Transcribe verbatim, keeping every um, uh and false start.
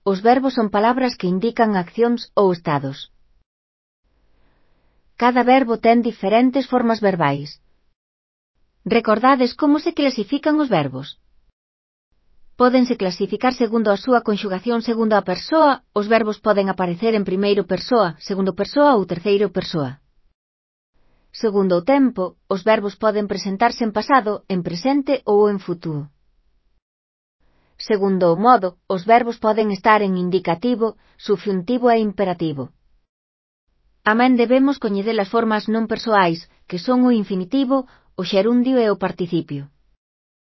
os verbos son palabras que indican accións ou estados. Cada verbo ten diferentes formas verbais. Recordades como se clasifican os verbos? Pódense clasificar segundo a súa conxugación segundo a persoa, os verbos poden aparecer en primeiro persoa, segundo persoa ou terceiro persoa. Segundo o tempo, os verbos poden presentarse en pasado, en presente ou en futuro. Segundo o modo, os verbos poden estar en indicativo, subxuntivo e imperativo. Tamén debemos coñecer as formas non persoais, que son o infinitivo, o xerundio e o participio.